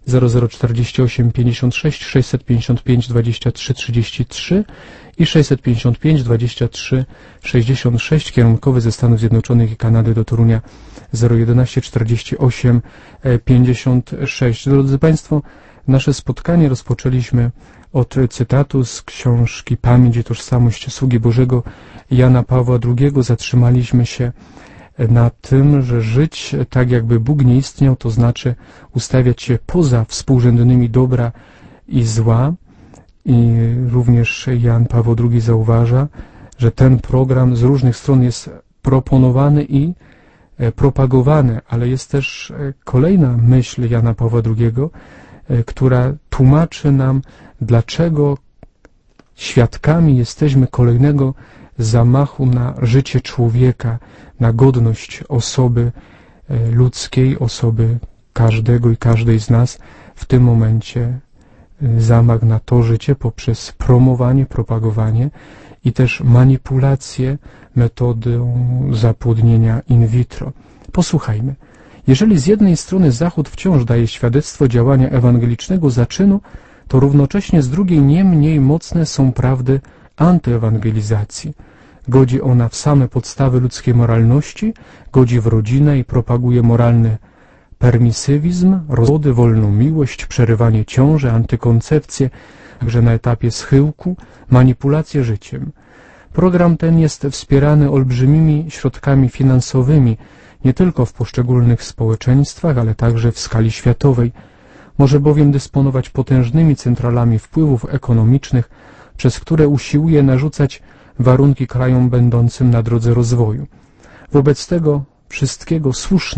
0048 56 655 23 33 i 655 23 66, kierunkowy ze Stanów Zjednoczonych i Kanady do Torunia 011 48 56. Drodzy Państwo, nasze spotkanie rozpoczęliśmy od cytatu z książki Pamięć i tożsamość sługi Bożego Jana Pawła II. Zatrzymaliśmy się na tym, że żyć tak jakby Bóg nie istniał, to znaczy ustawiać się poza współrzędnymi dobra i zła. I również Jan Paweł II zauważa, że ten program z różnych stron jest proponowany i propagowany, ale jest też kolejna myśl Jana Pawła II, która tłumaczy nam, dlaczego świadkami jesteśmy kolejnego zamachu na życie człowieka, na godność osoby ludzkiej, osoby każdego i każdej z nas. W tym momencie zamach na to życie poprzez promowanie, propagowanie i też manipulację metodą zapłodnienia in vitro. Posłuchajmy. Jeżeli z jednej strony Zachód wciąż daje świadectwo działania ewangelicznego zaczynu, to równocześnie z drugiej nie mniej mocne są prawdy antyewangelizacji. Godzi ona w same podstawy ludzkiej moralności, godzi w rodzinę i propaguje moralny permisywizm, rozwody, wolną miłość, przerywanie ciąży, antykoncepcję, także na etapie schyłku, manipulację życiem. Program ten jest wspierany olbrzymimi środkami finansowymi, nie tylko w poszczególnych społeczeństwach, ale także w skali światowej. Może bowiem dysponować potężnymi centralami wpływów ekonomicznych, przez które usiłuje narzucać warunki krajom będącym na drodze rozwoju. Wobec tego wszystkiego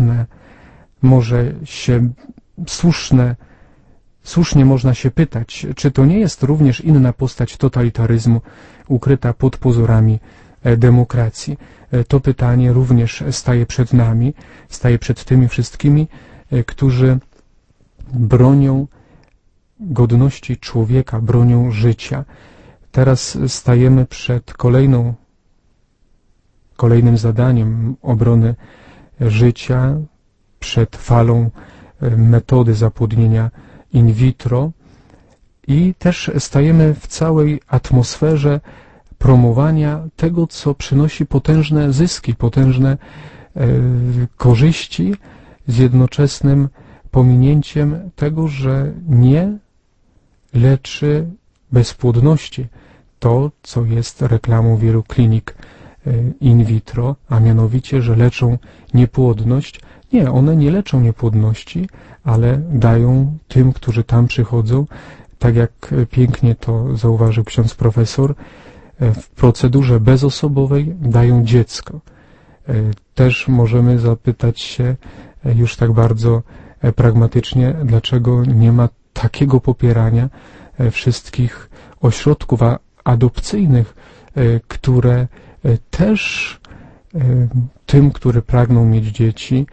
słusznie można się pytać, czy to nie jest również inna postać totalitaryzmu ukryta pod pozorami demokracji. To pytanie również staje przed nami, staje przed tymi wszystkimi, którzy bronią godności człowieka, bronią życia. Teraz stajemy przed kolejnym zadaniem obrony życia, przed falą metody zapłodnienia in vitro i też stajemy w całej atmosferze promowania tego, co przynosi potężne zyski, potężne korzyści z jednoczesnym pominięciem tego, że nie leczy bezpłodności to, co jest reklamą wielu klinik in vitro, a mianowicie, że leczą niepłodność. Nie, one nie leczą niepłodności, ale dają tym, którzy tam przychodzą, tak jak pięknie to zauważył ksiądz profesor, w procedurze bezosobowej dają dziecko. Też możemy zapytać się już tak bardzo pragmatycznie, dlaczego nie ma takiego popierania wszystkich ośrodków adopcyjnych, które też tym, które pragną mieć dzieci,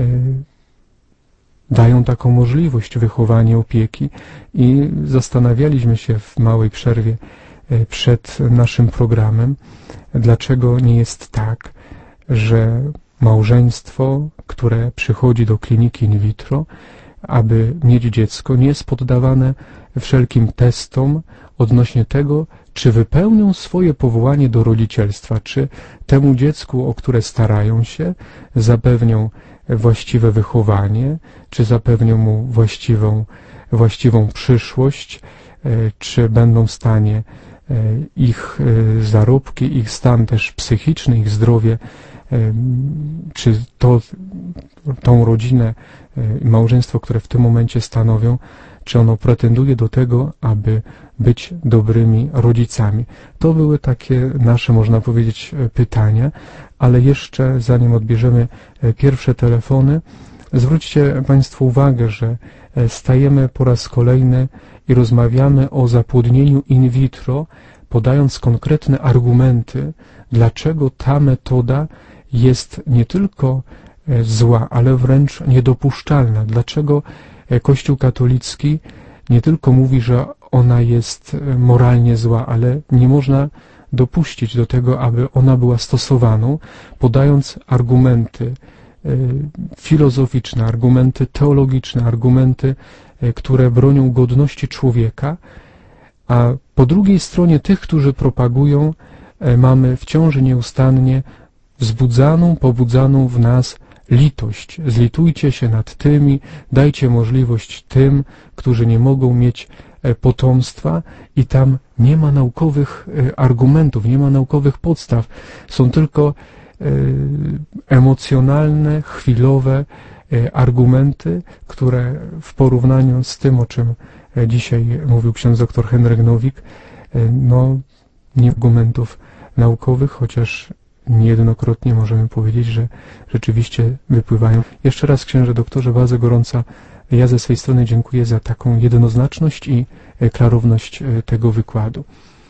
dają taką możliwość wychowania, opieki. I zastanawialiśmy się w małej przerwie przed naszym programem, dlaczego nie jest tak, że małżeństwo, które przychodzi do kliniki in vitro, aby mieć dziecko, nie jest poddawane wszelkim testom odnośnie tego, czy wypełnią swoje powołanie do rodzicielstwa, czy temu dziecku, o które starają się, zapewnią właściwe wychowanie, czy zapewnią mu właściwą przyszłość, czy będą w stanie ich zarobki, ich stan też psychiczny, ich zdrowie, czy tą rodzinę, małżeństwo, które w tym momencie stanowią, czy ono pretenduje do tego, aby być dobrymi rodzicami. To były takie nasze, można powiedzieć, pytania, ale jeszcze zanim odbierzemy pierwsze telefony, zwróćcie Państwo uwagę, że stajemy po raz kolejny i rozmawiamy o zapłodnieniu in vitro, podając konkretne argumenty, dlaczego ta metoda jest nie tylko zła, ale wręcz niedopuszczalna. Dlaczego Kościół katolicki nie tylko mówi, że ona jest moralnie zła, ale nie można dopuścić do tego, aby ona była stosowaną, podając argumenty filozoficzne, argumenty teologiczne, argumenty które bronią godności człowieka, a po drugiej stronie tych, którzy propagują, mamy wciąż nieustannie wzbudzaną, pobudzaną w nas litość. Zlitujcie się nad tymi, dajcie możliwość tym, którzy nie mogą mieć potomstwa, i tam nie ma naukowych argumentów, nie ma naukowych podstaw. Są tylko emocjonalne, chwilowe argumenty, które w porównaniu z tym, o czym dzisiaj mówił ksiądz dr Henryk Nowik, no nie argumentów naukowych, chociaż niejednokrotnie możemy powiedzieć, że rzeczywiście wypływają. Jeszcze raz, księże doktorze, bardzo gorąco ja ze swej strony dziękuję za taką jednoznaczność i klarowność tego wykładu.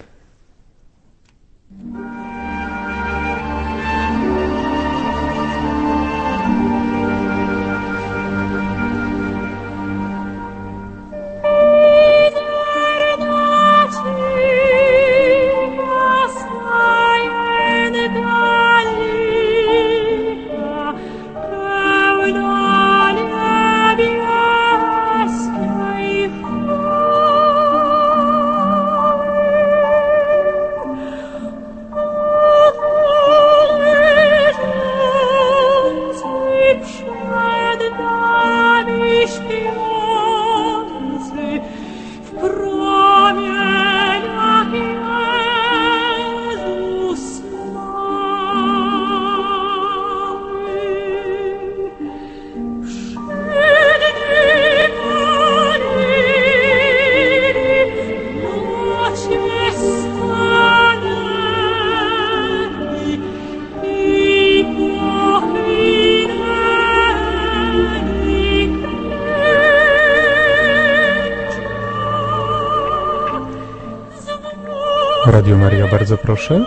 Radio Maria, bardzo proszę.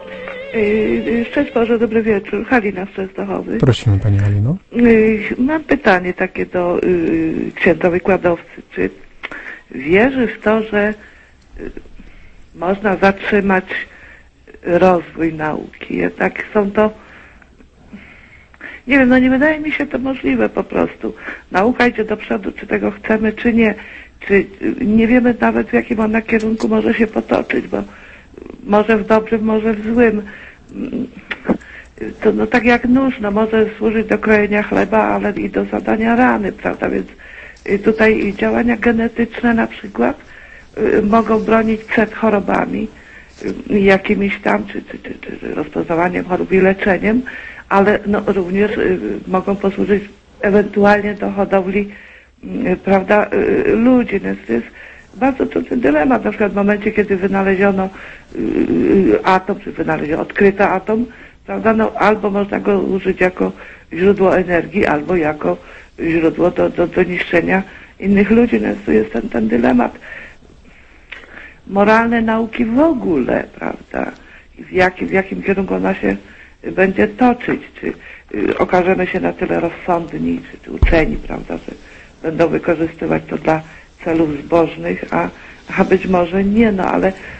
Szczęść Boże, dobry wieczór. Halina z Częstochowy. Prosimy, Pani Halino. Mam pytanie takie do księdza wykładowcy. Czy wierzy w to, że można zatrzymać rozwój nauki? Jednak są to... Nie wiem, no nie wydaje mi się to możliwe po prostu. Nauka idzie do przodu, czy tego chcemy, czy nie. Czy nie wiemy nawet, w jakim ona kierunku może się potoczyć, bo może w dobrym, może w złym. To no tak jak nóż, no może służyć do krojenia chleba, ale i do zadania rany, prawda? Więc tutaj działania genetyczne na przykład mogą bronić przed chorobami jakimiś tam, czy rozpoznawaniem chorób i leczeniem, ale no również mogą posłużyć ewentualnie do hodowli, prawda, ludzi. Więc to jest bardzo trudny dylemat. Na przykład w momencie, kiedy wynaleziono atom, czy odkryto atom, prawda, no albo można go użyć jako źródło energii, albo jako źródło do niszczenia innych ludzi. Więc tu jest ten dylemat. Moralne nauki w ogóle, prawda, w jakim kierunku ona się będzie toczyć, czy okażemy się na tyle rozsądni, czy uczeni, prawda, że będą wykorzystywać to dla celów zbożnych, a być może nie, no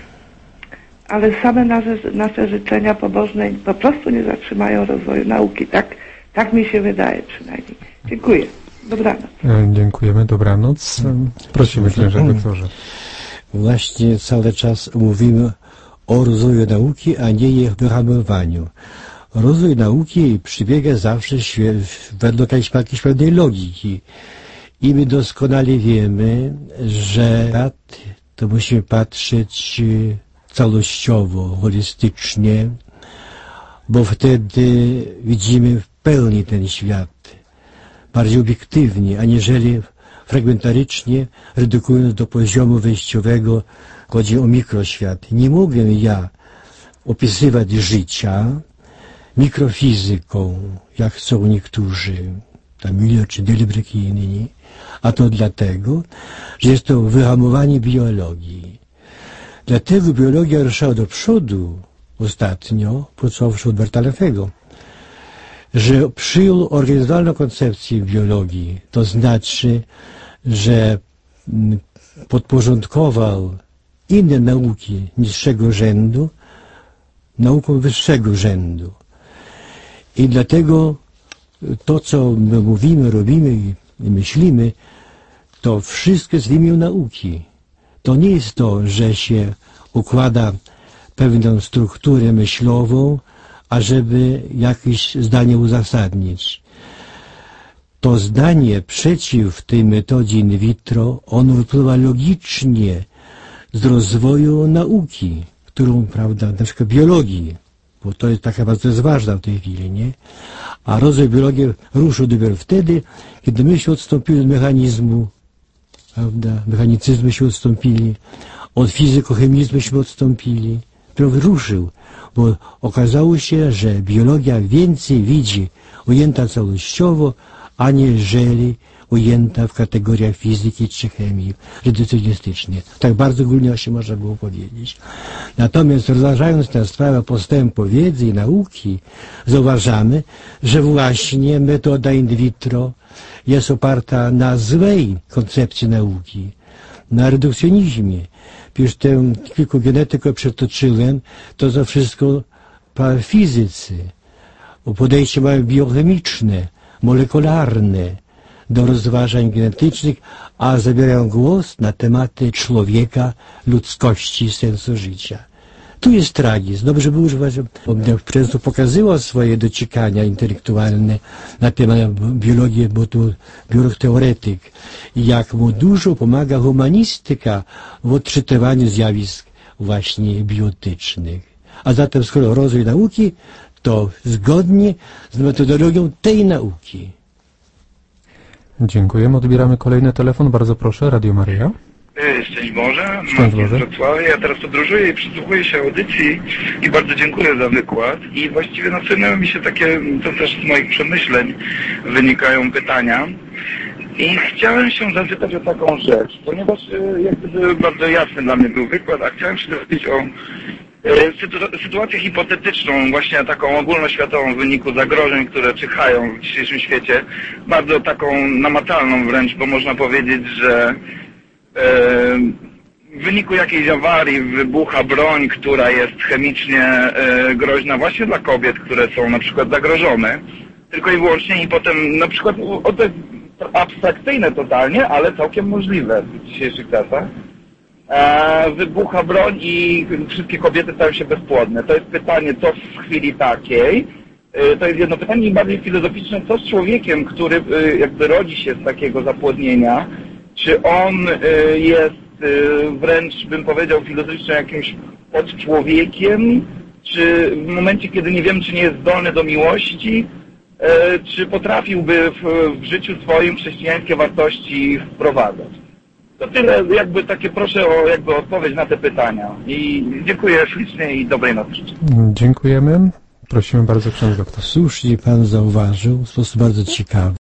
ale same nasze życzenia pobożne po prostu nie zatrzymają rozwoju nauki. Tak mi się wydaje przynajmniej. Dziękuję. Dobranoc. Dziękujemy. Dobranoc. Prosimy, księże doktorze. Właśnie cały czas mówimy o rozwoju nauki, a nie jej wyhamowaniu. Rozwój nauki przebiega zawsze według jakiejś pewnej logiki. I my doskonale wiemy, że to musimy patrzeć całościowo, holistycznie, bo wtedy widzimy w pełni ten świat, bardziej obiektywnie, aniżeli fragmentarycznie, redukując do poziomu wejściowego, chodzi o mikroświat. Nie mogę ja opisywać życia mikrofizyką, jak chcą niektórzy, tam Miller czy Delbruck i inni, a to dlatego, że jest to wyhamowanie biologii. Dlatego biologia ruszyła do przodu ostatnio, począwszy od Bertaleffego, że przyjął organizowalną koncepcję biologii, to znaczy, że podporządkował inne nauki niższego rzędu naukom wyższego rzędu. I dlatego to, co my mówimy, robimy i myślimy, to wszystko jest w imię nauki. To nie jest to, że się układa pewną strukturę myślową, ażeby jakieś zdanie uzasadnić. To zdanie przeciw tej metodzie in vitro, ono wypływa logicznie z rozwoju nauki, którą, prawda, na przykład biologii, bo to jest taka bardzo ważna w tej chwili, nie? A rozwój biologii ruszył dopiero wtedy, kiedy myśmy odstąpili od mechanizmu, prawda, mechanicyzmu się odstąpili, od fizykochemizmu się odstąpili. Dopiero ruszył, bo okazało się, że biologia więcej widzi ujęta całościowo, aniżeli ujęta w kategoriach fizyki czy chemii, reducjonistycznie. Tak bardzo ogólnie się można było powiedzieć. Natomiast rozważając tę sprawę postępu wiedzy i nauki, zauważamy, że właśnie metoda in vitro jest oparta na złej koncepcji nauki, na redukcjonizmie. Już tę kilku genetykę przetoczyłem, to za wszystko fizycy, podejście małe biochemiczne, molekularne do rozważań genetycznych, a zabierają głos na tematy człowieka, ludzkości, sensu życia. Tu jest tragizm. Dobrze by używać, on często pokazywał swoje dociekania intelektualne na temat biologii, bo to biolog teoretyk. I jak mu dużo pomaga humanistyka w odczytywaniu zjawisk właśnie biotycznych. A zatem skoro rozwój nauki, to zgodnie z metodologią tej nauki. Dziękujemy. Odbieramy kolejny telefon. Bardzo proszę, Radio Maryja. Szczęść Boże, Szczęść Boże. z Wrocławia. Ja teraz podróżuję i przysłuchuję się audycji i bardzo dziękuję za wykład. I właściwie nasunęły mi się takie, to też z moich przemyśleń wynikają pytania. I chciałem się zapytać o taką rzecz, ponieważ jak gdyby bardzo jasny dla mnie był wykład, a chciałem się dowiedzieć o sytuację hipotetyczną, właśnie taką ogólnoświatową w wyniku zagrożeń, które czyhają w dzisiejszym świecie, bardzo taką namacalną wręcz, bo można powiedzieć, że w wyniku jakiejś awarii wybucha broń, która jest chemicznie groźna właśnie dla kobiet, które są na przykład zagrożone, tylko i wyłącznie i potem na przykład abstrakcyjne totalnie, ale całkiem możliwe w dzisiejszych czasach. Wybucha broń i wszystkie kobiety stają się bezpłodne. To jest pytanie, co w chwili takiej. To jest jedno pytanie i bardziej filozoficzne, co z człowiekiem, który jakby rodzi się z takiego zapłodnienia, czy on jest wręcz, bym powiedział, filozoficznie jakimś podczłowiekiem, czy w momencie, kiedy nie wiem, czy nie jest zdolny do miłości, czy potrafiłby w życiu swoim chrześcijańskie wartości wprowadzać. To tyle, jakby takie proszę o jakby odpowiedź na te pytania. I dziękuję ślicznie i dobrej nocy. Dziękujemy. Prosimy bardzo, ksiądz doktor. Słusznie Pan zauważył w sposób bardzo ciekawy,